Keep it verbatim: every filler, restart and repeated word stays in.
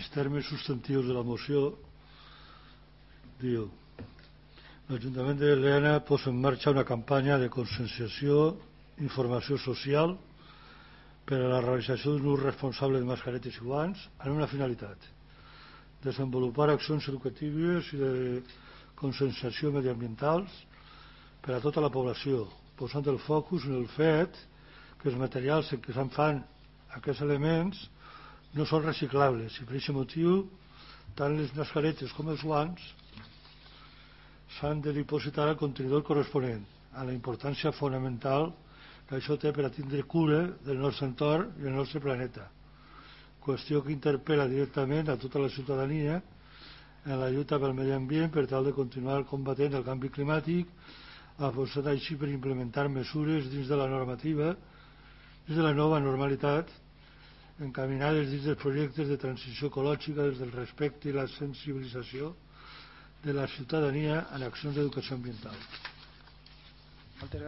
els termes substantius de la moció, diu: l'Ajuntament de Lleida posa en marxa una campanya de conscienciació i informació social per a la realització d'un ús responsable de mascaretes i guants amb una finalitat: desenvolupar accions educatives i de conscienciació mediambientals per a tota la població, posant el focus en el fet que els materials en què se'n fan aquests elements no són reciclables i per aquest motiu tant les mascaretes com els guants s'han de dipositar al contenidor corresponent, a la importància fonamental que això té per a tindre cura del nostre entorn i del nostre planeta, qüestió que interpel·la directament a tota la ciutadania en la lluita pel medi ambient per tal de continuar combatent el canvi climàtic, apostant així per implementar mesures dins de la normativa, dins de la nova normalitat, encaminades dins dels projectes de transició ecològica des del respecte i la sensibilització de la ciutadania en accions d'educació ambiental.